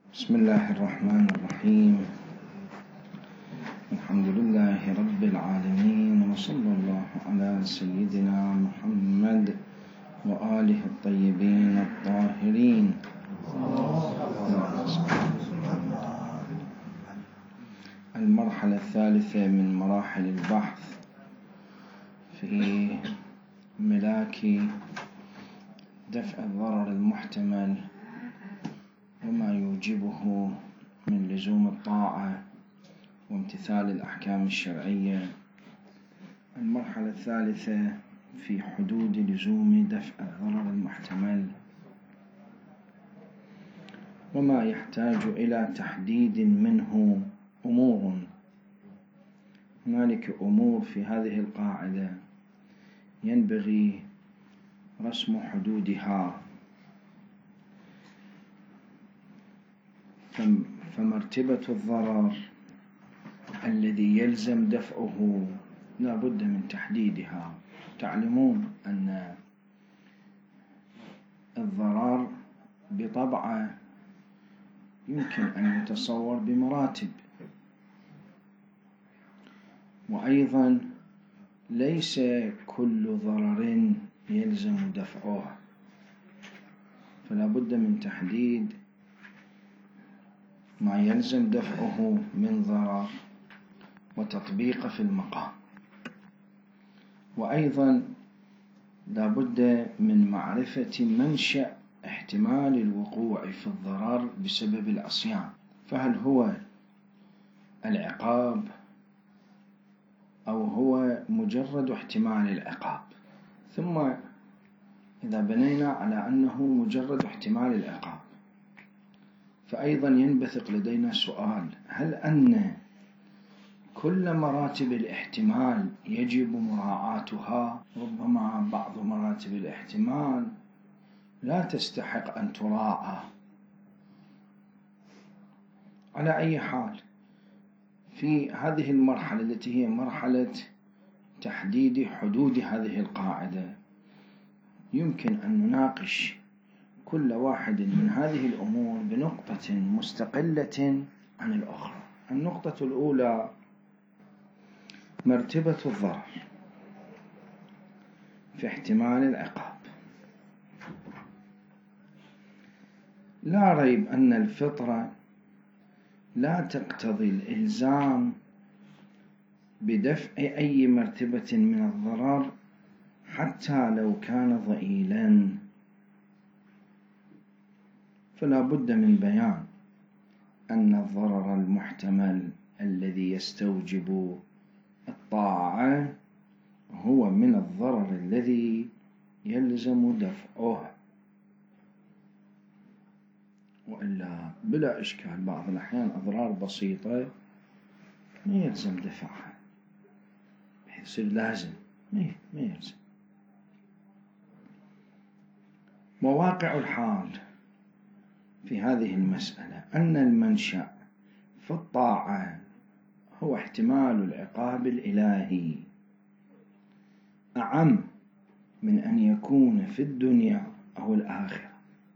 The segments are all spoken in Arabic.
بسم الله الرحمن الرحيم. الحمد لله رب العالمين، وصلى الله على سيدنا محمد وآله الطيبين الطاهرين. المرحلة الثالثة من مراحل البحث في ملاك دفع الضرر المحتمل وما يوجبه من لزوم الطاعة وامتثال الأحكام الشرعية. المرحلة الثالثة في حدود لزوم دفع الضرر المحتمل وما يحتاج إلى تحديد منه أمور. هنالك أمور في هذه القاعدة ينبغي رسم حدودها، فمرتبة الضرر الذي يلزم دفعه لا بد من تحديدها. تعلمون أن الضرر بطبعه يمكن أن يتصور بمراتب، وأيضا ليس كل ضرر يلزم دفعه، فلا بد من تحديد ما يلزم دفعه من ضرر وتطبيقه في المقام. وأيضا لا بد من معرفة منشأ احتمال الوقوع في الضرر بسبب العصيان، فهل هو العقاب أو هو مجرد احتمال العقاب. ثم إذا بنينا على أنه مجرد احتمال العقاب، فأيضا ينبثق لدينا سؤال: هل أن كل مراتب الاحتمال يجب مراعاتها؟ ربما بعض مراتب الاحتمال لا تستحق أن تراعى. على أي حال، في هذه المرحلة التي هي مرحلة تحديد حدود هذه القاعدة يمكن أن نناقش كل واحد من هذه الأمور بنقطة مستقلة عن الأخرى. النقطة الأولى مرتبة الضرر في احتمال العقاب. لا ريب أن الفطرة لا تقتضي الإلزام بدفع أي مرتبة من الضرر حتى لو كان ضئيلا، فلا بد من بيان أن الضرر المحتمل الذي يستوجب الطاعة هو من الضرر الذي يلزم دفعه، وإلا بلا إشكال بعض الأحيان أضرار بسيطة ما يلزم دفعها بحيث يصير لازم، ما يلزم. مواقع الحال في هذه المسألة أن المنشأ في الطاعة هو احتمال العقاب الإلهي أعم من أن يكون في الدنيا أو الآخرة،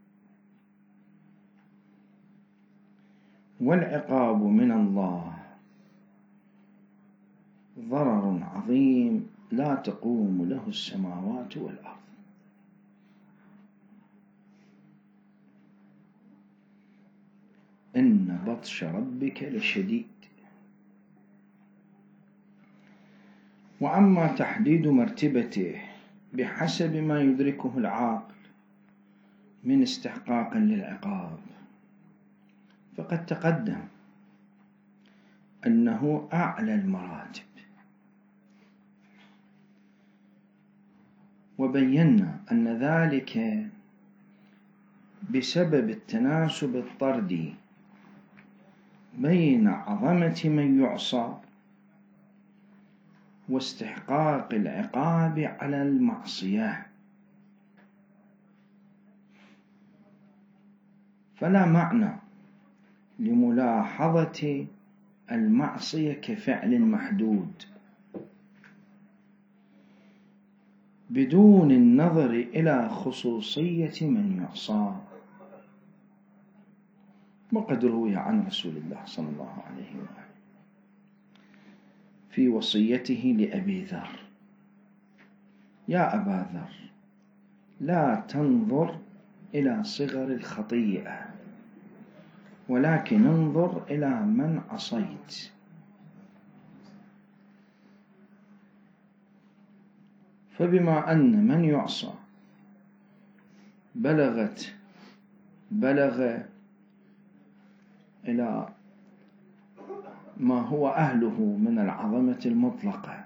والعقاب من الله ضرر عظيم لا تقوم له السماوات والأرض. إن بطش ربك لشديد. وأما تحديد مرتبته بحسب ما يدركه العاقل من استحقاق للعقاب فقد تقدم أنه أعلى المراتب، وبينا أن ذلك بسبب التناسب الطردي بين عظمة من يعصى واستحقاق العقاب على المعصية. فلا معنى لملاحظة المعصية كفعل محدود بدون النظر إلى خصوصية من يعصى، وقد روي عن رسول الله صلى الله عليه وآله في وصيته لأبي ذر: يا أبا ذر، لا تنظر إلى صغر الخطيئة، ولكن انظر إلى من عصيت. فبما أن من يعصى بلغ إلى ما هو أهله من العظمة المطلقة،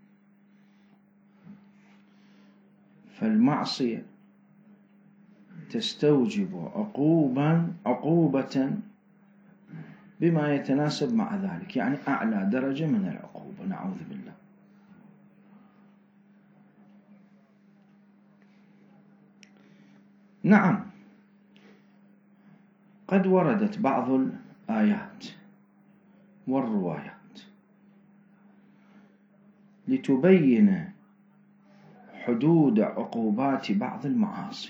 فالمعصية تستوجب عقوبة بما يتناسب مع ذلك، يعني أعلى درجة من العقوبة، نعوذ بالله. نعم، قد وردت بعض الآيات والروايات لتبين حدود عقوبات بعض المعاصي،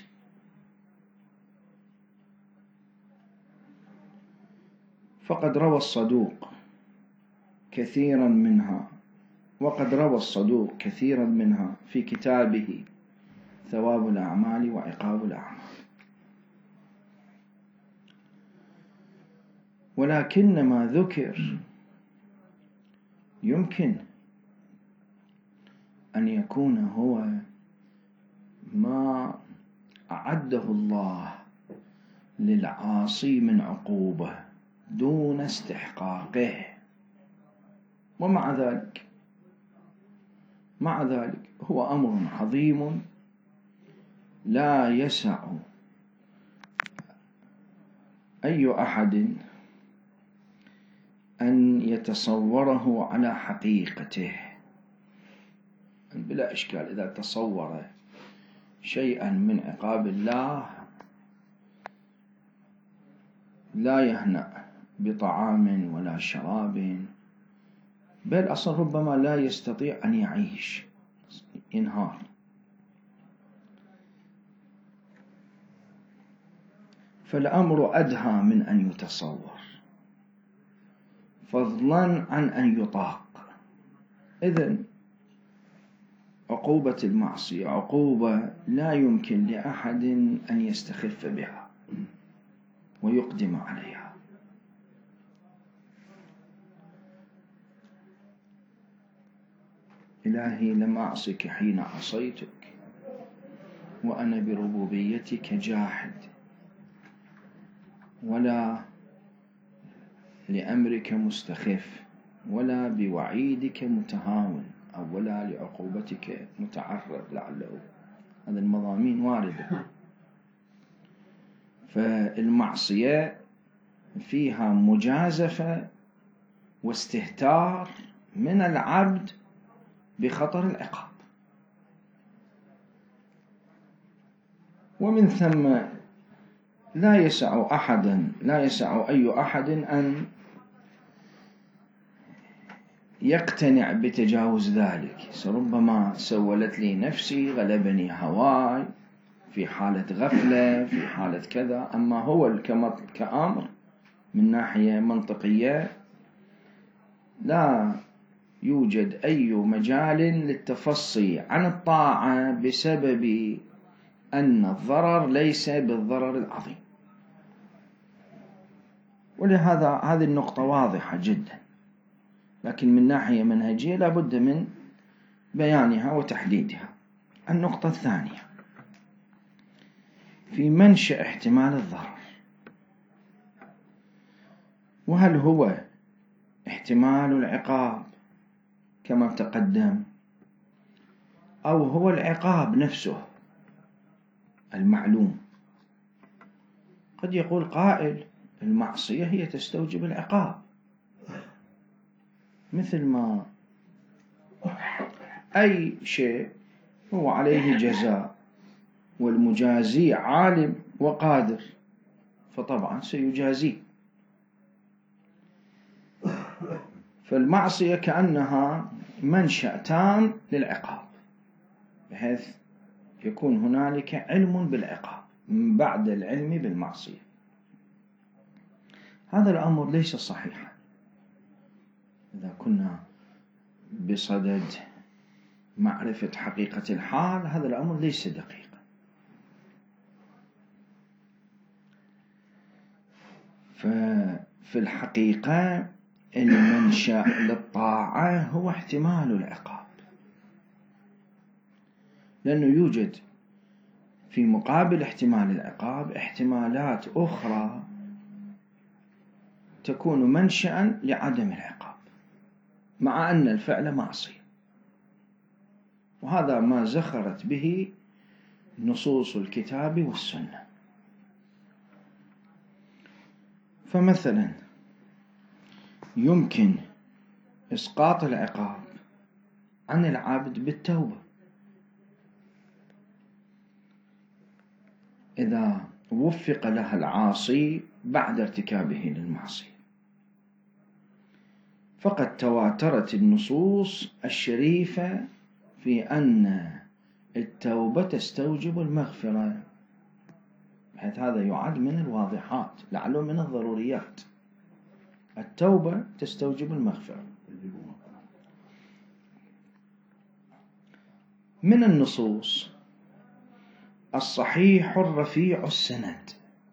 فقد روى الصدوق كثيرا منها في كتابه ثواب الأعمال وعقاب الأعمال. ولكن ما ذكر يمكن أن يكون هو ما أعده الله للعاصي من عقوبة دون استحقاقه، ومع ذلك هو أمر عظيم لا يسع أي أحد أن يتصوره على حقيقته بلا إشكال. إذا تصور شيئا من عقاب الله لا يهنأ بطعام ولا شراب، بل أصلا ربما لا يستطيع أن يعيش، ينهار. فالأمر أدهى من أن يتصور، فضلا عن أن يطاق. إذن عقوبة المعصية عقوبة لا يمكن لأحد أن يستخف بها ويقدم عليها. إلهي لم أعصك حين عصيتك، وأنا بربوبيتك جاحد، ولا لأمرك مستخف، ولا بوعيدك متهاون، أو ولا لعقوبتك متعرض لعله. هذه المضامين واردة. فالمعصية فيها مجازفة واستهتار من العبد بخطر العقاب، ومن ثم لا يسع أي أحد أن يقتنع بتجاوز ذلك. ربما سولت لي نفسي، غلبني هواي في حالة غفلة، في حالة كذا. أما هو كأمر من ناحية منطقية لا يوجد أي مجال للتفصي عن الطاعة بسبب أن الضرر ليس بالضرر العظيم. ولهذا هذه النقطة واضحة جدا، لكن من ناحية منهجية لا بد من بيانها وتحديدها. النقطة الثانية في منشأ احتمال الضرر، وهل هو احتمال العقاب كما تقدم، أو هو العقاب نفسه المعلوم؟ قد يقول قائل المعصية هي تستوجب العقاب، مثل ما أي شيء هو عليه جزاء، والمجازي عالم وقادر، فطبعا سيجازيه. فالمعصية كأنها منشأ تام للعقاب، بحيث يكون هنالك علم بالعقاب من بعد العلم بالمعصية. هذا الأمر ليس صحيحا. إذا كنا بصدد معرفة حقيقة الحال، هذا الأمر ليس دقيقا. ففي الحقيقة المنشأ للطاعة هو احتمال العقاب، لأنه يوجد في مقابل احتمال العقاب احتمالات أخرى تكون منشأ لعدم العقاب، مع أن الفعل معصية. وهذا ما زخرت به نصوص الكتاب والسنة. فمثلا يمكن إسقاط العقاب عن العبد بالتوبة إذا وفق لها العاصي بعد ارتكابه للمعصية، فقد تواترت النصوص الشريفة في أن التوبة تستوجب المغفرة، بحيث هذا يعد من الواضحات، لعله من الضروريات. التوبة تستوجب المغفرة. من النصوص الصحيح الرفيع السند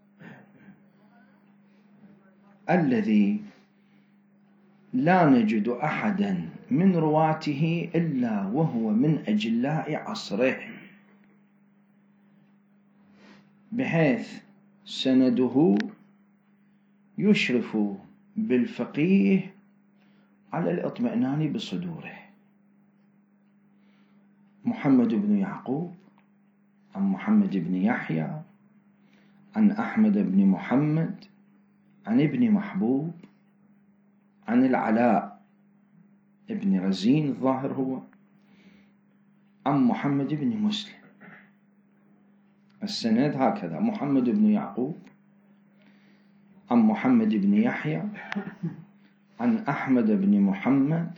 الذي لا نجد أحدا من رواته إلا وهو من أجلاء عصره، بحيث سنده يشرف بالفقيه على الاطمئنان بصدوره. محمد بن يعقوب عن محمد بن يحيى عن أحمد بن محمد عن ابن محبوب عن العلاء ابن رزين الظاهر هو عن محمد بن مسلم. السند هكذا: محمد بن يعقوب عن محمد بن يحيى عن أحمد بن محمد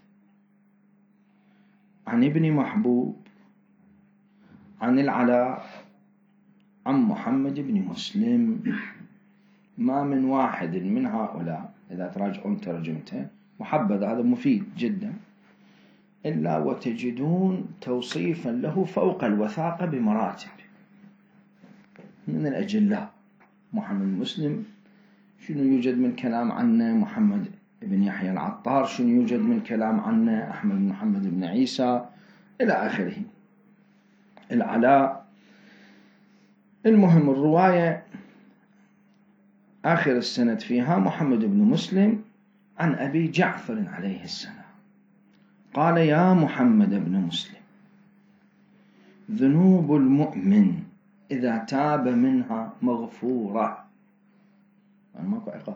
عن ابن محبوب عن العلاء عن محمد بن مسلم. ما من واحد من هؤلاء إذا تراجعون ترجمته محبذ، هذا مفيد جدا، إلا وتجدون توصيفا له فوق الوثاقة بمراتب من الأجلاء. محمد مسلم شنو يوجد من كلام عنه؟ محمد بن يحيى العطار شنو يوجد من كلام عنه؟ أحمد بن محمد بن عيسى إلى آخره. العلاء. المهم الرواية آخر السند فيها محمد بن مسلم عن أبي جعفر عليه السلام قال: يا محمد بن مسلم، ذنوب المؤمن إذا تاب منها مغفورة. ماكو عقاب.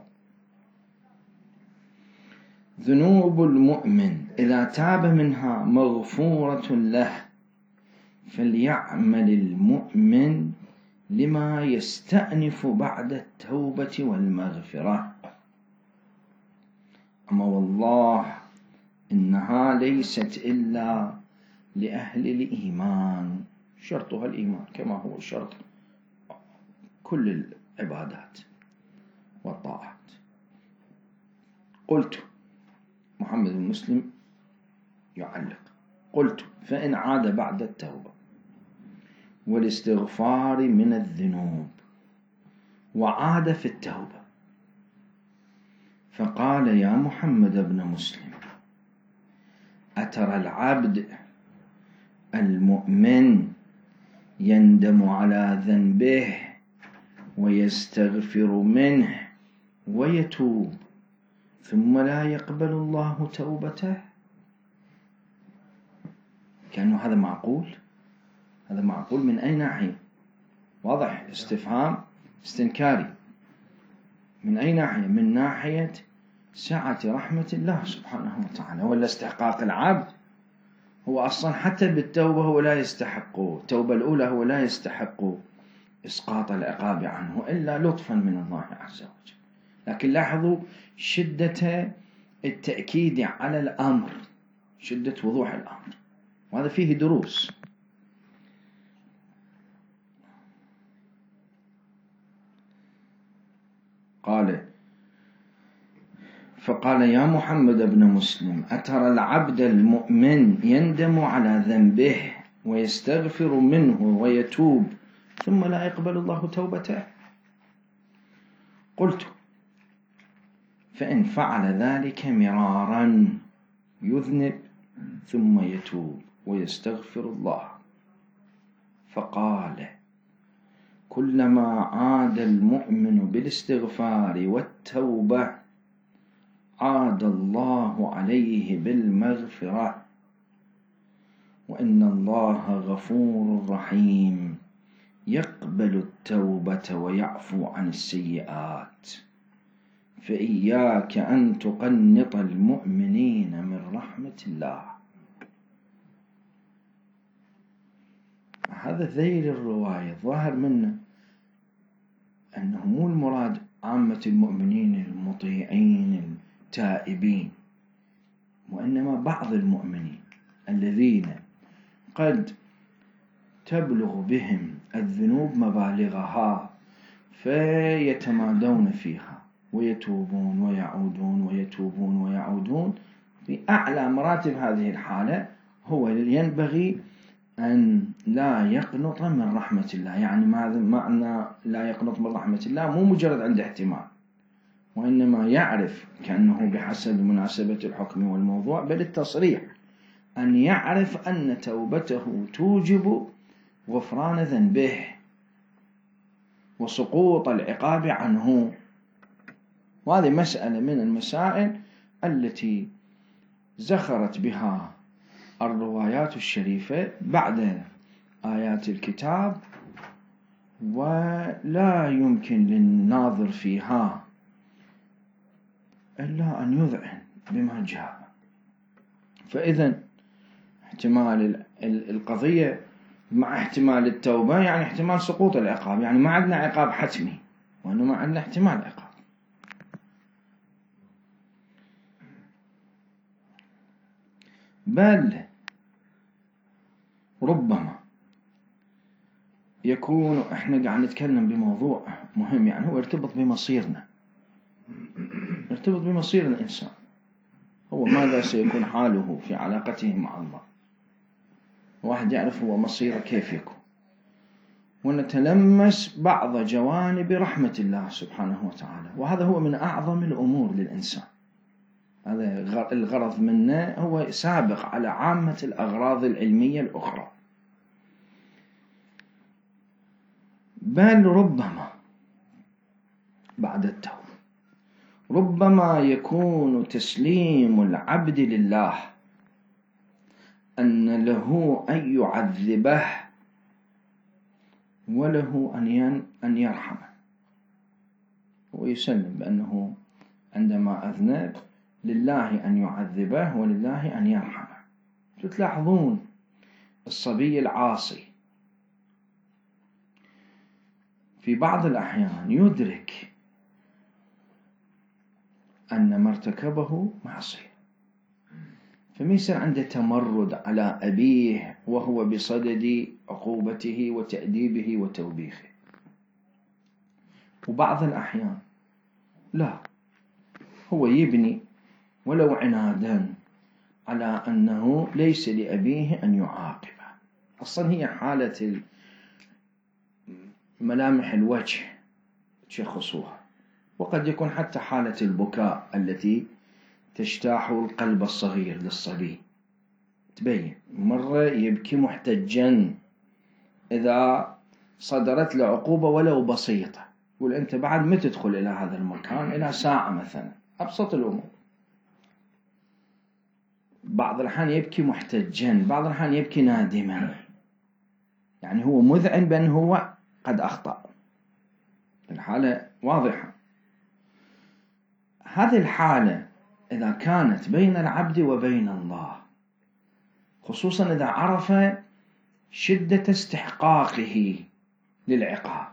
ذنوب المؤمن إذا تاب منها مغفورة له، فليعمل المؤمن لما يستأنف بعد التوبة والمغفرة. أما والله إنها ليست إلا لأهل الإيمان، شرطها الإيمان كما هو شرط كل العبادات والطاعات. قلت، محمد بن مسلم يعلق: قلت: فإن عاد بعد التوبة والاستغفار من الذنوب وعاد في التوبة، فقال: يا محمد بن مسلم، أترى العبد المؤمن يندم على ذنبه ويستغفر منه ويتوب ثم لا يقبل الله توبته؟ كأنه هذا معقول. هذا معقول من أي ناحية؟ واضح، استفهام استنكاري. من أي ناحية؟ من ناحية سعة رحمة الله سبحانه وتعالى، ولا استحقاق العبد. هو أصلا حتى بالتوبة هو لا يستحق، التوبة الأولى هو لا يستحق إسقاط العقاب عنه إلا لطفا من الله عز وجل. لكن لاحظوا شدة التأكيد على الأمر، شدة وضوح الأمر، وهذا فيه دروس. قال: فقال: يا محمد بن مسلم، أترى العبد المؤمن يندم على ذنبه ويستغفر منه ويتوب ثم لا يقبل الله توبته؟ قلت: فإن فعل ذلك مرارا يذنب ثم يتوب ويستغفر الله. فقال: كلما عاد المؤمن بالاستغفار والتوبة عاد الله عليه بالمغفرة، وإن الله غفور رحيم يقبل التوبة ويعفو عن السيئات، فإياك أن تقنط المؤمنين من رحمة الله. هذا ذيل الرواية ظاهر منه أنه مو المراد عامة المؤمنين المطيعين التائبين، وإنما بعض المؤمنين الذين قد تبلغ بهم الذنوب مبالغها فيتمادون فيها ويتوبون ويعودون ويتوبون ويعودون. في أعلى مراتب هذه الحالة هو ينبغي أن لا يقنط من رحمة الله. يعني معنى لا يقنط من رحمة الله مو مجرد عند احتمال، وإنما يعرف كأنه بحسب مناسبة الحكم والموضوع، بل التصريح أن يعرف أن توبته توجب غفران ذنبه وسقوط العقاب عنه. وهذه مسألة من المسائل التي زخرت بها الروايات الشريفة بعد آيات الكتاب، ولا يمكن للناظر فيها إلا أن يذعن بما جاء. فإذا احتمال القضية مع احتمال التوبة يعني احتمال سقوط العقاب، يعني ما عندنا عقاب حتمي، وإنما عندنا احتمال عقاب. بل ربما يكون احنا قاعد نتكلم بموضوع مهم، يعني هو يرتبط بمصيرنا، يرتبط بمصير الإنسان، هو ماذا سيكون حاله في علاقته مع الله. واحد يعرف هو مصيره كيف يكون، ونتلمس بعض جوانب رحمة الله سبحانه وتعالى، وهذا هو من أعظم الأمور للإنسان. هذا الغرض منه هو سابق على عامة الأغراض العلمية الأخرى. بل ربما بعد التوبة ربما يكون تسليم العبد لله أن له أن يعذبه وله أن يرحمه، ويسلم بأنه عندما أذنب لله أن يعذبه ولله أن يرحمه. تلاحظون الصبي العاصي في بعض الأحيان يدرك أن ما ارتكبه معصية، فما يصير عنده تمرد على أبيه وهو بصدد عقوبته وتأديبه وتوبيخه. وبعض الأحيان لا، هو يبني ولو عنادا على أنه ليس لأبيه أن يعاقبه. أصلا هي حالة ملامح الوجه تشخصوها، وقد يكون حتى حالة البكاء التي تجتاح القلب الصغير للصبي تبين. مرة يبكي محتجا إذا صدرت له عقوبة ولو بسيطة، يقول أنت بعد ما تدخل إلى هذا المكان إلى ساعة مثلا، أبسط الأمور. بعض الأحيان يبكي محتجا، بعض الأحيان يبكي نادما، يعني هو مذعن بأنه هو قد أخطأ. الحالة واضحة. هذه الحالة إذا كانت بين العبد وبين الله، خصوصا إذا عرف شدة استحقاقه للعقاب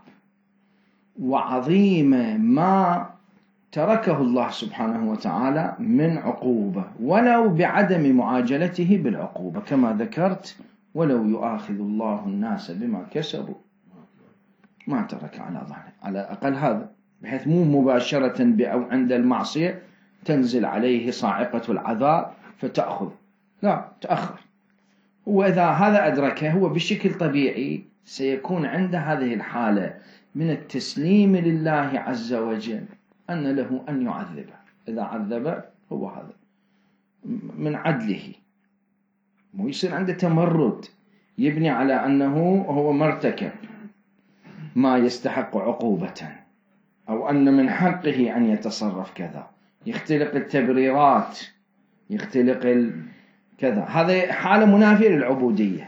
وعظيم ما تركه الله سبحانه وتعالى من عقوبة، ولو بعدم معاجلته بالعقوبة كما ذكرت، ولو يؤاخذ الله الناس بما كسبوا ما ترك على ظهره، على الأقل هذا، بحيث مو مباشرة أو عند المعصية تنزل عليه صاعقة العذاب فتأخذ، لا، تأخر. وإذا هذا أدركه هو بشكل طبيعي سيكون عنده هذه الحالة من التسليم لله عز وجل، أن له أن يعذبه. إذا عذبه هو هذا من عدله، ويصير عنده تمرد يبني على أنه هو مرتكب ما يستحق عقوبة، أو أن من حقه أن يتصرف كذا، يختلق التبريرات، يختلق كذا. هذا حالة منافية للعبودية.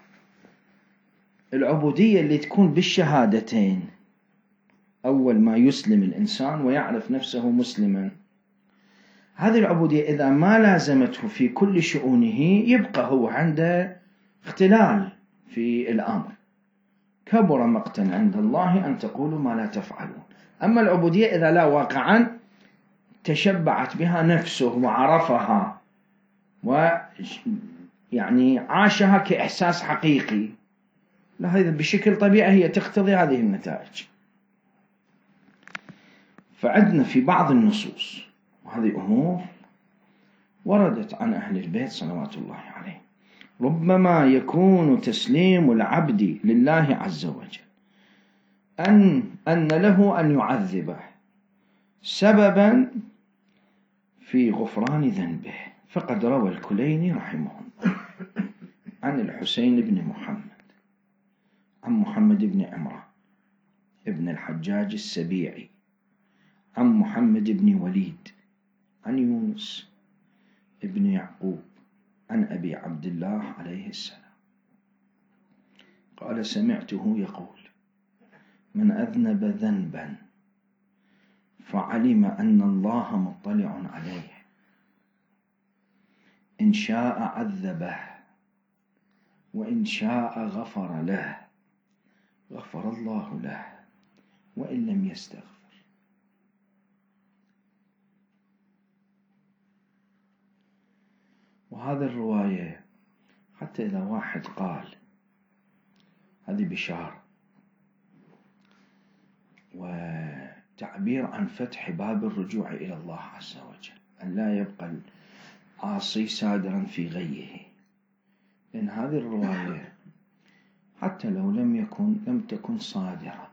العبودية اللي تكون بالشهادتين، أول ما يسلم الإنسان ويعرف نفسه مسلما، هذه العبودية إذا ما لازمته في كل شؤونه يبقى هو عنده اختلال في الأمر. كبر مقتا عند الله أن تقولوا ما لا تفعلون. أما العبودية إذا لا واقعا تشبعت بها نفسه وعرفها ويعني عاشها كإحساس حقيقي، هذا بشكل طبيعي هي تقتضي هذه النتائج. فعندنا في بعض النصوص، وهذه أمور وردت عن أهل البيت صلوات الله عليه، ربما يكون تسليم العبد لله عز وجل أن له أن يعذبه سببا في غفران ذنبه. فقد روى الكليني رحمه الله عن الحسين بن محمد عن محمد بن عمران ابن الحجاج السبيعي عن محمد بن وليد عن يونس ابن يعقوب عن أبي عبد الله عليه السلام قال: سمعته يقول: من أذنب ذنبا فعلم أن الله مطلع عليه، إن شاء عذبه وإن شاء غفر له، غفر الله له وإن لم يستغفر. وهذا الرواية حتى إذا واحد قال هذه بشارة وتعبير عن فتح باب الرجوع إلى الله عز وجل، أن لا يبقى العاصي سادرا في غيه. لأن هذه الرواية حتى لو لم تكن صادرة،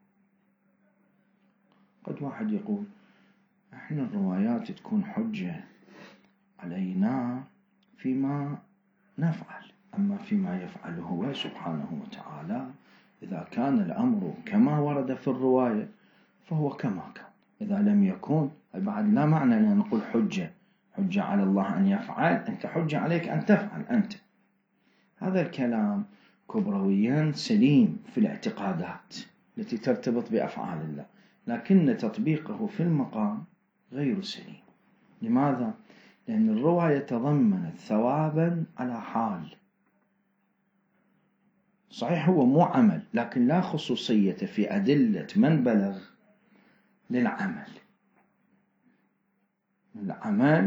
قد واحد يقول احنا الروايات تكون حجة علينا فيما نفعل، أما فيما يفعله هو سبحانه وتعالى إذا كان الأمر كما ورد في الرواية فهو كما كان. إذا لم يكن بعد لا معنى أن نقول حجة على الله أن يفعل، أنت حجة عليك أن تفعل أنت. هذا الكلام كبرويا سليم في الاعتقادات التي ترتبط بأفعال الله، لكن تطبيقه في المقام غير سليم. لماذا؟ لأن الرواية تضمنت ثوابا على حال، صحيح هو مو عمل، لكن لا خصوصية في أدلة من بلغ للعمل. العمل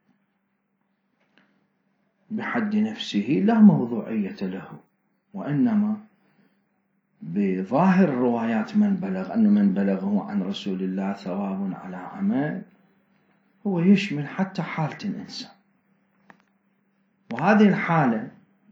بحد نفسه لا موضوعية له، وإنما بظاهر الروايات من بلغ أن من بلغه عن رسول الله ثواب على عمل هو يشمل حتى حالة الإنسان، وهذه الحالة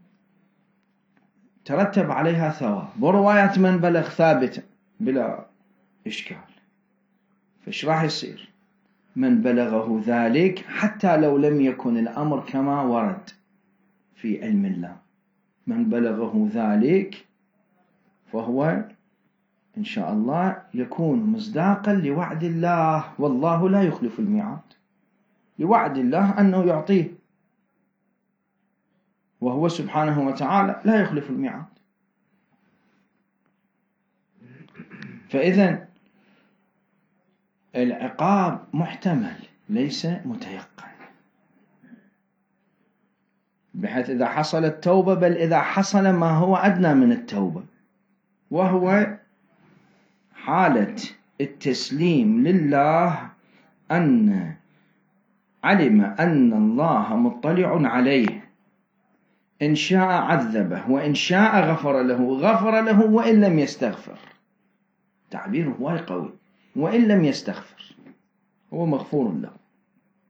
ترتب عليها ثواب، وروايات من بلغ ثابتة بلا إشكال. فإيش راح يصير؟ من بلغه ذلك حتى لو لم يكن الأمر كما ورد في علم الله، من بلغه ذلك فهو إن شاء الله يكون مصداقا لوعد الله، والله لا يخلف الميعاد، لوعد الله أنه يعطيه، وهو سبحانه وتعالى لا يخلف الميعاد. فإذن العقاب محتمل ليس متيقن، بحيث إذا حصل التوبة، بل إذا حصل ما هو أدنى من التوبة، وهو حالة التسليم لله، أن علم أن الله مطلع عليه، إن شاء عذبه وإن شاء غفر له وإن لم يستغفر. تعبيره وايد قوي، وإن لم يستغفر هو مغفور له.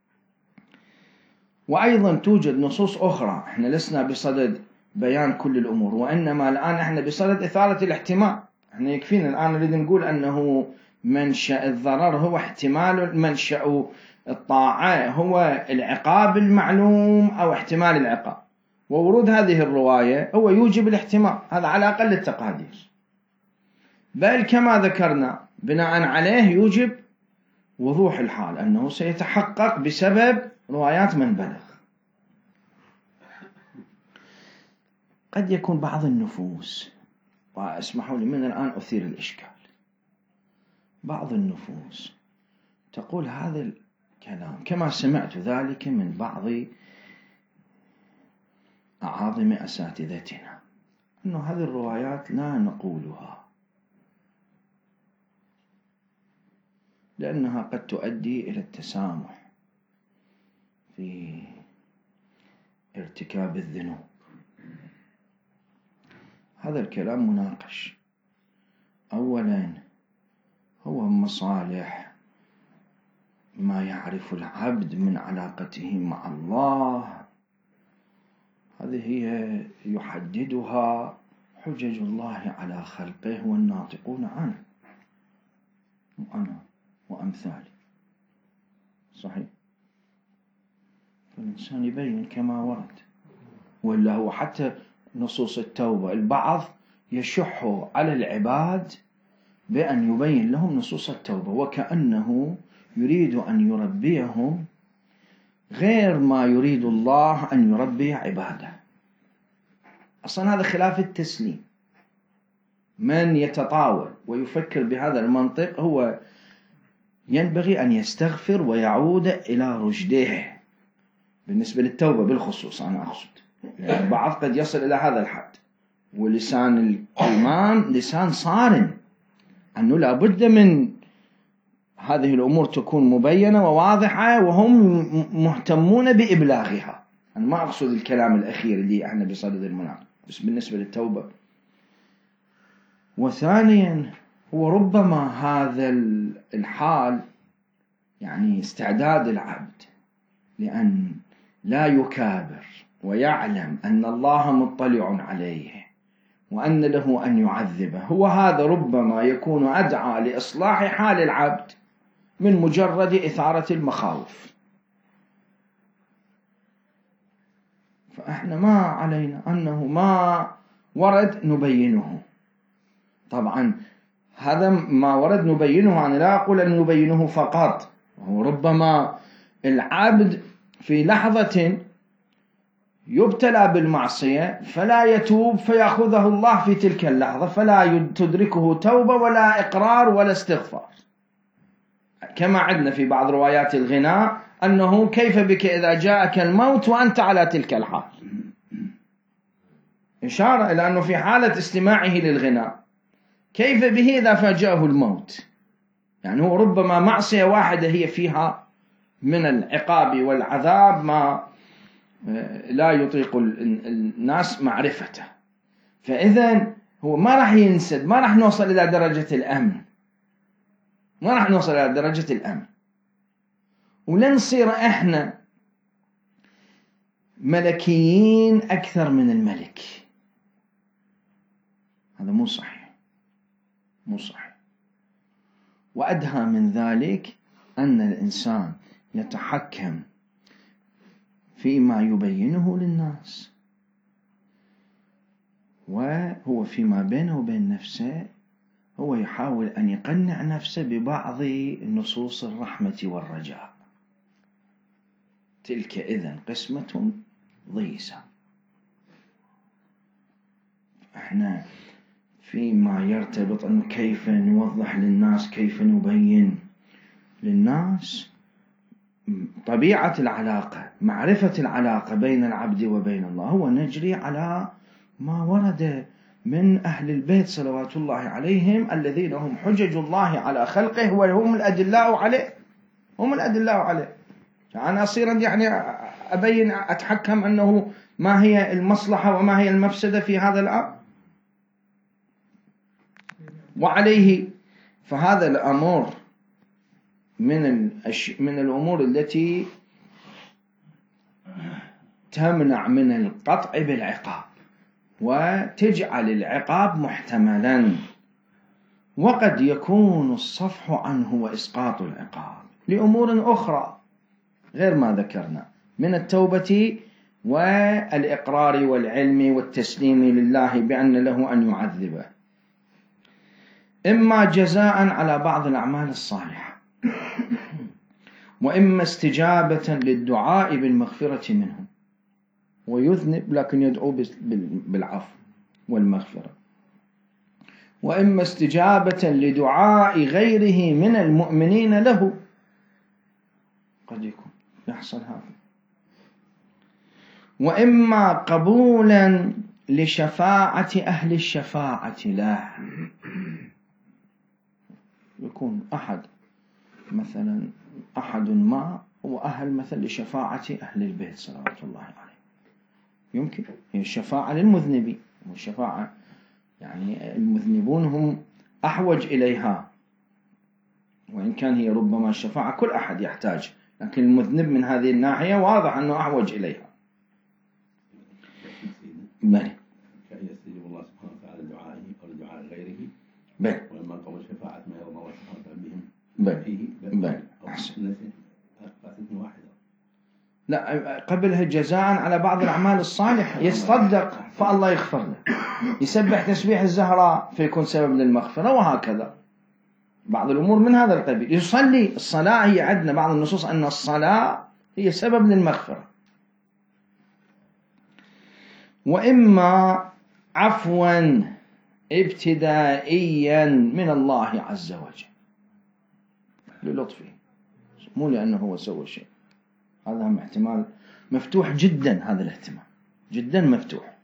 وأيضا توجد نصوص أخرى، احنا لسنا بصدد بيان كل الأمور، وإنما الآن احنا بصدد إثارة الاحتمال. احنا يكفينا الآن نريد نقول أنه منشأ الضرر هو احتمال، منشأ الطاعة هو العقاب المعلوم أو احتمال العقاب، وورود هذه الرواية هو يوجب الاحتمال، هذا على أقل التقادير، بل كما ذكرنا بناء عليه يوجب وضوح الحال أنه سيتحقق بسبب روايات من بلغ. قد يكون بعض النفوس، واسمحوا لي من الآن أثير الإشكال، بعض النفوس تقول هذا الكلام كما سمعت ذلك من بعض أعاظم أساتذتنا، أنه هذه الروايات لا نقولها لأنها قد تؤدي إلى التسامح في ارتكاب الذنوب. هذا الكلام مناقش. أولا هو مصالح ما يعرف العبد من علاقته مع الله، هذه هي يحددها حجج الله على خلقه والناطقون عنه، وأنا وأمثالي، صحيح. فالإنسان يبين كما ورد، ولا هو حتى نصوص التوبة البعض يشح على العباد بأن يبين لهم نصوص التوبة وكأنه يريد أن يربيهم غير ما يريد الله أن يربي عباده. أصلا هذا خلاف التسليم. من يتطاول ويفكر بهذا المنطق هو ينبغي أن يستغفر ويعود إلى رشده بالنسبة للتوبة بالخصوص. أنا أقصد يعني البعض قد يصل إلى هذا الحد، ولسان الإمام لسان صارم أنه لا بد من هذه الأمور تكون مبينة وواضحة، وهم مهتمون بإبلاغها. أنا ما أقصد الكلام الأخير اللي احنا بصدد المناقشة، بس بالنسبة للتوبة. وثانيا هو ربما هذا الحال يعني استعداد العبد لأن لا يكابر ويعلم أن الله مطلع عليه وأن له أن يعذبه، هو هذا ربما يكون أدعى لإصلاح حال العبد من مجرد إثارة المخاوف. فإحنا ما علينا أنه ما ورد نبينه. طبعا هذا ما ورد نبينه، أنا لا أقول أن نبينه فقط، وربما العبد في لحظة يبتلى بالمعصية فلا يتوب فيأخذه الله في تلك اللحظة، فلا تدركه توبة ولا إقرار ولا استغفار، كما عندنا في بعض روايات الغناء أنه كيف بك إذا جاءك الموت وأنت على تلك الحال، إشارة إلى أنه في حالة استماعه للغناء كيف به إذا فاجأه الموت. يعني هو ربما معصية واحدة هي فيها من العقاب والعذاب ما لا يطيق الناس معرفته، فإذا هو ما راح ينسد، ما راح نوصل إلى درجة الأمن، ما راح نوصل إلى درجة الأمن، ولن نصير إحنا ملكيين أكثر من الملك. هذا مو صحيح، مو صحيح. وأدهى من ذلك أن الإنسان يتحكم فيما يبينه للناس، وهو فيما بينه وبين نفسه هو يحاول أن يقنع نفسه ببعض نصوص الرحمة والرجاء. تلك إذن قسمة ضيزى. احنا فيما يرتبط أنه كيف نوضح للناس، كيف نبين للناس طبيعة العلاقة، معرفة العلاقة بين العبد وبين الله، هو نجري على ما ورد من أهل البيت صلوات الله عليهم الذين هم حجج الله على خلقه وهم الأدلاء عليه، هم الأدلاء عليه. أنا أصير يعني أبين أتحكم أنه ما هي المصلحة وما هي المفسدة في هذا الأمر وعليه. فهذا الأمر من الأمور التي تمنع من القطع بالعقاب وتجعل العقاب محتملا، وقد يكون الصفح عنه وإسقاط العقاب لأمور أخرى غير ما ذكرنا من التوبة والإقرار والعلم والتسليم لله بأن له أن يعذبه، إما جزاء على بعض الأعمال الصالحة، وإما استجابة للدعاء بالمغفرة منه، ويذنب لكن يدعو بالعفو والمغفرة، وإما استجابة لدعاء غيره من المؤمنين له، قد يكون يحصل هذا، وإما قبولا لشفاعة أهل الشفاعة له، يكون أحد مثلا ما هو أهل مثل لشفاعة أهل البيت صلوات الله عليه، يمكن هي الشفاعة للمذنبين، والشفاعة يعني المذنبون هم أحوج إليها، وإن كان هي ربما الشفاعة كل أحد يحتاج، لكن المذنب من هذه الناحية واضح أنه أحوج إليها. بل كأن يستجيب الله سبحانه وتعالى دعائه أو لدعاء غيره، بل وإما قبل شفاعة ما يرضى الله سبحانه وتعالى بهم بل بل أحسن واحدة، لا قبلها جزاء على بعض الأعمال الصالحة، يتصدق فالله يغفر له، يسبح تسبيح الزهراء فيكون سبب للمغفرة، وهكذا بعض الأمور من هذا القبيل. يصلي، الصلاة هي عندنا بعض النصوص أن الصلاة هي سبب للمغفرة. وإما عفوا ابتدائيا من الله عز وجل للطفه، مو لأنه هو سوى شيء، هذا هم احتمال مفتوح جدا، هذا الاحتمال جدا مفتوح.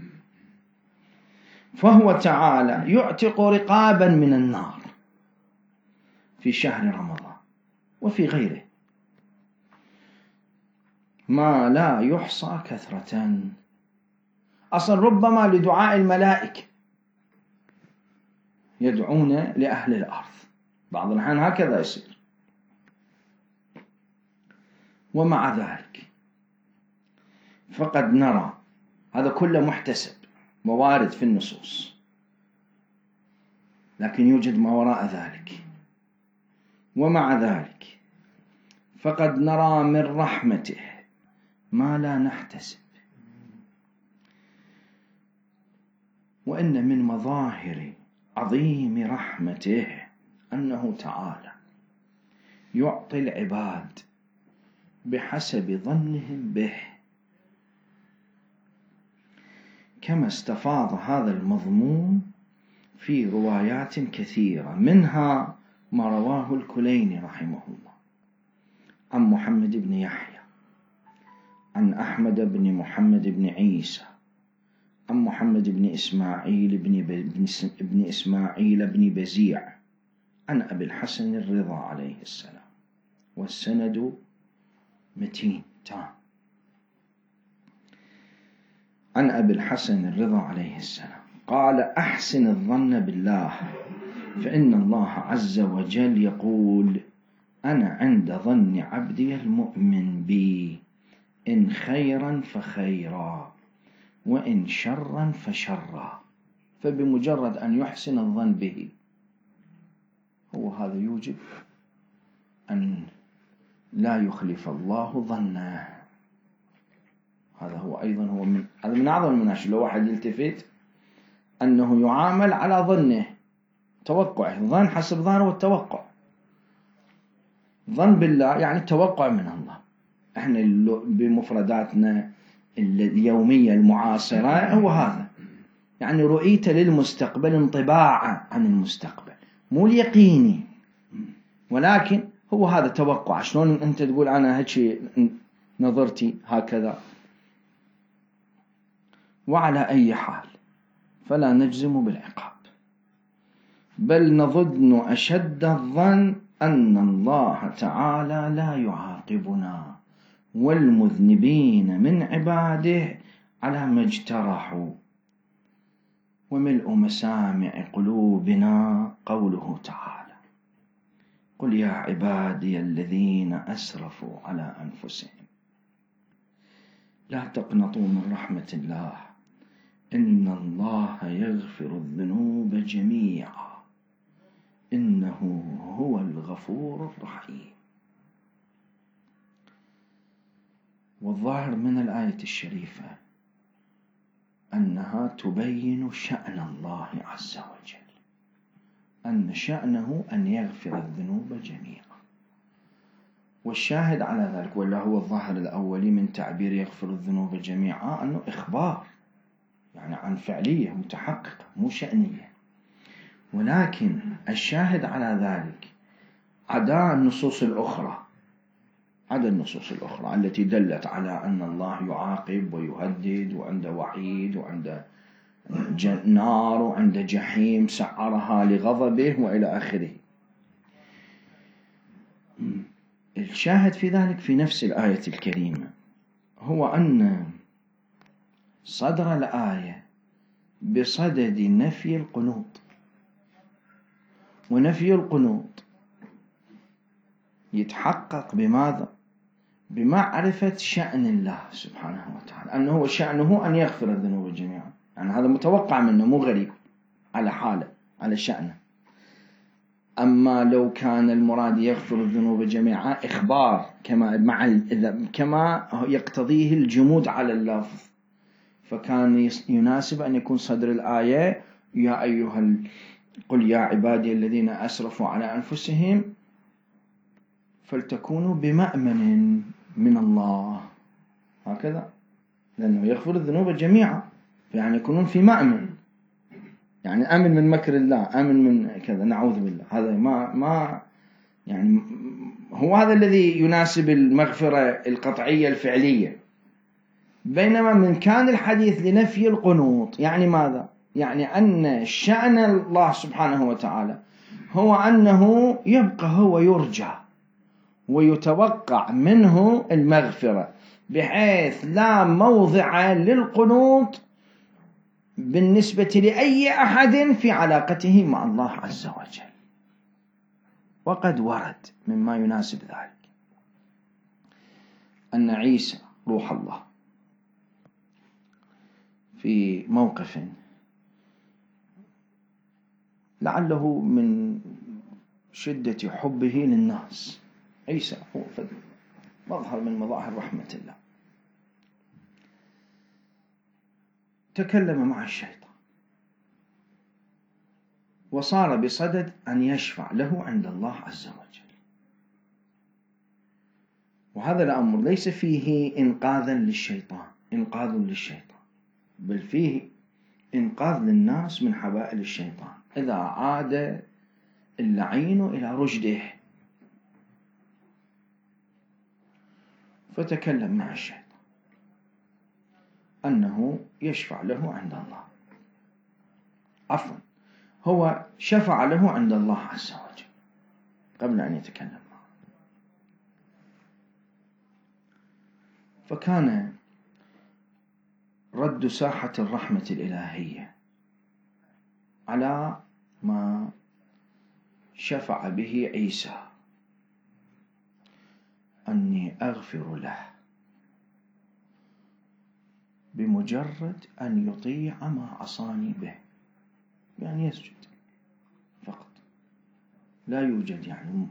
فهو تعالى يعتق رقابا من النار في شهر رمضان وفي غيره ما لا يحصى كثرة، أصلا ربما لدعاء الملائكة يدعون لأهل الأرض، بعض الأحيان هكذا يصير. ومع ذلك فقد نرى هذا كله محتسب ووارد في النصوص، لكن يوجد ما وراء ذلك. ومع ذلك فقد نرى من رحمته ما لا نحتسب، وإن من مظاهر عظيم رحمته أنه تعالى يعطي العباد بحسب ظنهم به، كما استفاض هذا المضمون في روايات كثيرة، منها ما رواه الكليني رحمه الله عن محمد بن يحيى عن أحمد بن محمد بن عيسى عن محمد بن إسماعيل بن إسماعيل بن بزيع عن أبي الحسن الرضا عليه السلام، والسند متين تام، عن أبي الحسن الرضا عليه السلام قال: أحسن الظن بالله، فإن الله عز وجل يقول: أنا عند ظن عبدي المؤمن بي، إن خيرا فخيرا وإن شرا فشرا. فبمجرد أن يحسن الظن به هو هذا يوجب أن لا يخلف الله ظنه. هذا هو أيضا هذا من أعظم المناشد، لو واحد يلتفت أنه يعامل على ظنه، توقعه، ظن حسب ظنه والتوقع. ظن بالله يعني التوقع من الله. احنا بمفرداتنا اليومية المعاصرة هو هذا، يعني رؤيت للمستقبل انطباعا عن المستقبل، مو اليقيني، ولكن هو هذا توقع. شلون أنت تقول أنا هيك نظرتي هكذا. وعلى أي حال فلا نجزم بالعقاب، بل نظن أشد الظن أن الله تعالى لا يعاقبنا والمذنبين من عباده على ما اجترحوا. وملء مسامع قلوبنا قوله تعالى: قل يا عبادي الذين أسرفوا على أنفسهم لا تقنطوا من رحمة الله إن الله يغفر الذنوب جميعا إنه هو الغفور الرحيم. والظاهر من الآية الشريفة أنها تبين شأن الله عز وجل، أن شأنه أن يغفر الذنوب جميعا. والشاهد على ذلك، ولا هو الظاهر الأولي من تعبير يغفر الذنوب جميعا، أنه إخبار يعني عن فعلية متحققة مو شأنية. ولكن الشاهد على ذلك عدا النصوص الأخرى، التي دلت على أن الله يعاقب ويهدد، وعنده وعيد، وعنده نار، وعنده جحيم سعرها لغضبه وإلى آخره. الشاهد في ذلك في نفس الآية الكريمة هو أن صدر الآية بصدد نفي القنوط، ونفي القنوط يتحقق بماذا؟ بمعرفة شأن الله سبحانه وتعالى، أنه هو شأنه أن يغفر الذنوب جميعا. يعني هذا متوقع منه، مو غريب على حاله، على شأنه. أما لو كان المراد يغفر الذنوب جميعا إخبار كما يقتضيه الجمود على اللفظ، فكان يناسب أن يكون صدر الآية قل يا عبادي الذين أسرفوا على أنفسهم فلتكونوا بمأمن من الله، هكذا، لأنه يغفر الذنوب جميعا، يعني يكونون في مأمن، يعني أمن من مكر الله، أمن من كذا، نعوذ بالله. هذا ما يعني هو هذا الذي يناسب المغفرة القطعية الفعلية. بينما من كان الحديث لنفي القنوط، يعني ماذا؟ يعني أن شأن الله سبحانه وتعالى هو أنه يبقى هو يرجى ويتوقع منه المغفرة، بحيث لا موضع للقنوط بالنسبة لأي أحد في علاقته مع الله عز وجل. وقد ورد مما يناسب ذلك أن عيسى روح الله في موقف لعله من شدة حبه للناس، عيسى هو مظهر من مظاهر رحمة الله، تكلم مع الشيطان وصار بصدد أن يشفع له عند الله عز وجل. وهذا الأمر ليس فيه إنقاذ للشيطان، بل فيه إنقاذ للناس من حبائل الشيطان إذا عاد اللعين إلى رشده. فتكلم مع الشيطان أنه يشفع له عند الله، هو شفع له عند الله عز وجل قبل أن يتكلم معه. فكان رد ساحة الرحمة الإلهية على ما شفع به عيسى أني أغفر له بمجرد أن يطيع ما عصاني به، يعني يسجد فقط، لا يوجد يعني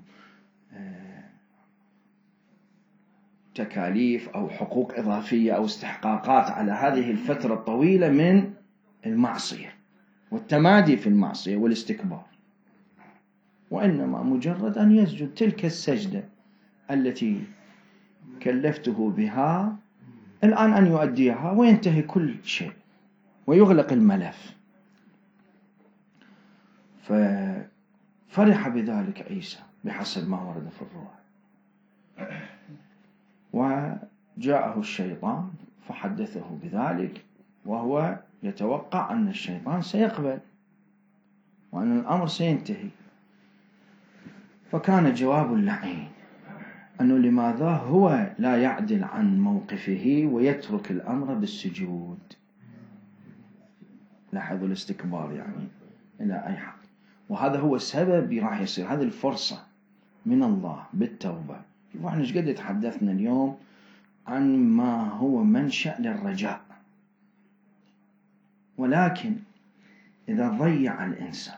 تكاليف أو حقوق إضافية أو استحقاقات على هذه الفترة الطويلة من المعصية والتمادي في المعصية والاستكبار، وإنما مجرد أن يسجد تلك السجدة التي كلفته بها الآن أن يؤديها وينتهي كل شيء ويغلق الملف. ففرح بذلك عيسى بحسب ما ورد في الرواية، وجاءه الشيطان فحدثه بذلك، وهو يتوقع أن الشيطان سيقبل وأن الأمر سينتهي. فكان جواب اللعين أنه لماذا هو لا يعدل عن موقفه ويترك الأمر بالسجود. لاحظوا الاستكبار يعني إلى أي حد. وهذا هو السبب راح يصير هذه الفرصة من الله بالتوبة. شوفوا احنا ايش قد تحدثنا اليوم عن ما هو منشأ للرجاء. ولكن إذا ضيع الإنسان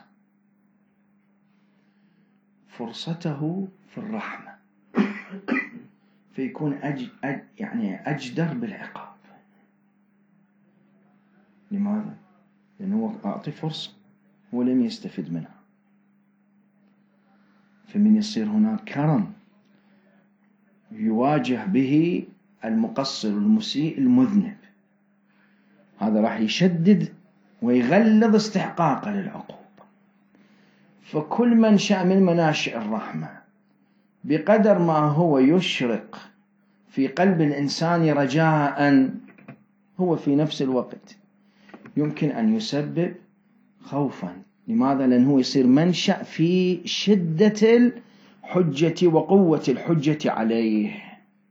فرصته في الرحمة فيكون يعني أجدر بالعقاب. لماذا؟ لأنه أعطي فرصة هو لم يستفد منها، فمن يصير هناك كرم يواجه به المقصر المسيء المذنب، هذا راح يشدد ويغلظ استحقاقه للعقوبة. فكل منشأ من مناشئ الرحمة بقدر ما هو يشرق في قلب الإنسان رجاء، هو في نفس الوقت يمكن أن يسبب خوفا. لماذا؟ لأنه يصير منشأ في شدة الحجة وقوة الحجة عليه.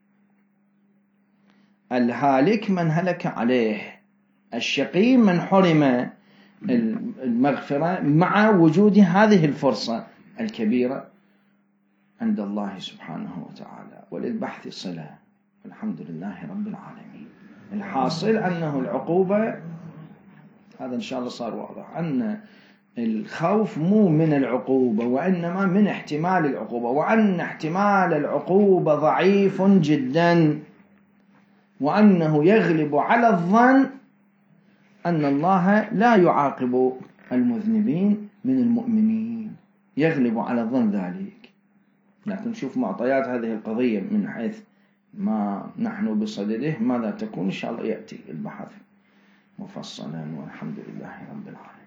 الهالك من هلك عليه، الشقي من حرم المغفرة، مع وجود هذه الفرصة الكبيرة عند الله سبحانه وتعالى. وللبحث صلة، والحمد لله رب العالمين. الحاصل أنه العقوبة، هذا إن شاء الله صار واضح، أن الخوف مو من العقوبة وإنما من احتمال العقوبة، وأن احتمال العقوبة ضعيف جدا، وأنه يغلب على الظن أن الله لا يعاقب المذنبين من المؤمنين، يغلب على الظن ذلك. لكن نشوف معطيات هذه القضية من حيث ما نحن بصدده ماذا تكون. إن شاء الله يأتي البحث مفصلا، والحمد لله رب العالمين.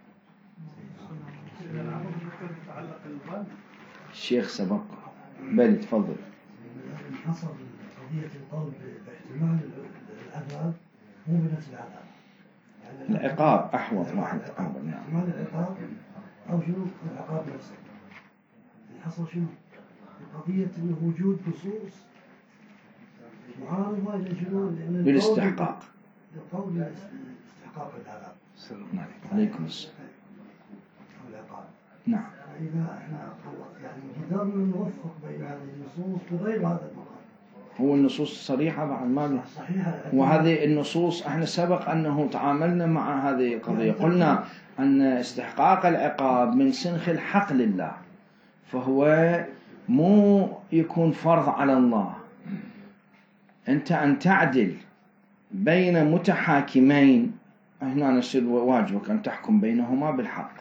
الشيخ سبق، بل تفضل. حصل قضية القول باحتمال العذاب مو بنفس العذاب، يعني العقاب أحوط واحد. احتمال العقاب أو شنو العقاب نفسه. اللي حصل شنو؟ قضية إنه وجود نصوص معارضة إلى شنو؟ بالاستحقاق، القول باستحقاق العذاب. عليكم السلام. العقاب. نعم. إذا احنا يعني قدرنا نوفق بين هذه النصوص بغير هذا المقام. هو النصوص صريحة بعد ما صحيحة. وهذه النصوص احنا سبق أنه تعاملنا مع هذه القضية، قلنا أن استحقاق العقاب من سنخ الحق لله، فهو مو يكون فرض على الله. أنت أن تعدل بين متحاكمين، هنا نصير واجبك أن تحكم بينهما بالحق.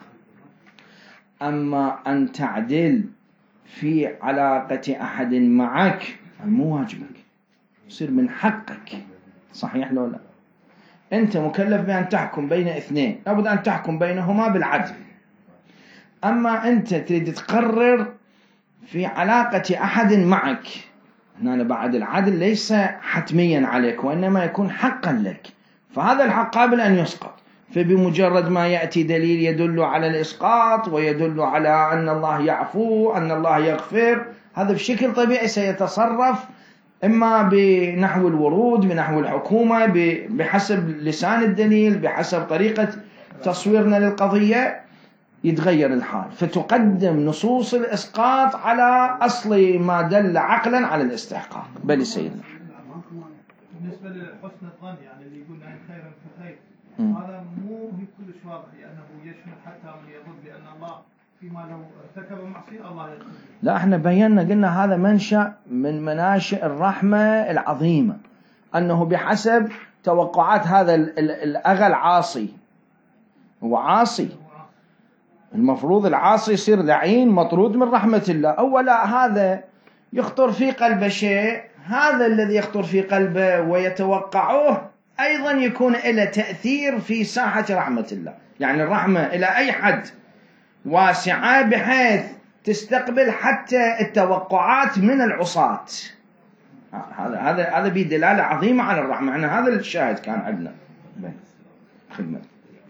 أما أن تعدل في علاقة أحد معك مو واجبك، يصير من حقك. صحيح لو لا؟ أنت مكلف بأن تحكم بين اثنين، لابد أن تحكم بينهما بالعدل. أما أنت تريد تقرر في علاقة أحد معك، هنا بعد العدل ليس حتميا عليك وإنما يكون حقا لك، فهذا الحق قابل أن يسقط. فبمجرد ما يأتي دليل يدل على الإسقاط ويدل على أن الله يعفو، أن الله يغفر، هذا بشكل طبيعي سيتصرف إما بنحو الورود، بنحو الحكومة، بحسب لسان الدليل، بحسب طريقة تصويرنا للقضية، يتغير الحال. فتقدم نصوص الإسقاط على أصل ما دل عقلا على الاستحقاق. بل سيدنا بالنسبة لحسن الظن، يعني اللي يقول عن خيرا فخير، هذا مو هي كلش واضح، لأنه يشمل حتى من يظن بأن الله فيما لو ارتكب معصية الله يغفر. لا، احنا بينا قلنا هذا منشأ من مناشئ الرحمة العظيمة، أنه بحسب توقعات هذا الأغى العاصي، هو عاصي، المفروض العاصي يصير لعين مطرود من رحمة الله. أولا هذا يخطر في قلبه شيء، هذا الذي يخطر في قلبه ويتوقعوه أيضا يكون له تأثير في ساحة رحمة الله. يعني الرحمة إلى أي حد واسعة بحيث تستقبل حتى التوقعات من العصاة. هذا بدلالة عظيمة على الرحمة. يعني هذا الشاهد كان عندنا خدمة.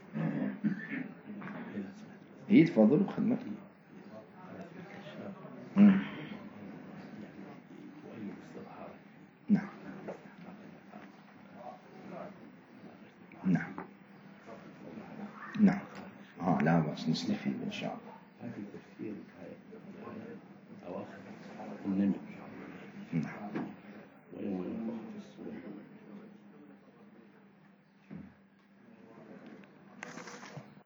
هي تفضلوا خدمة. نعم نعم نعم. لا بأس نستفيد إن شاء الله.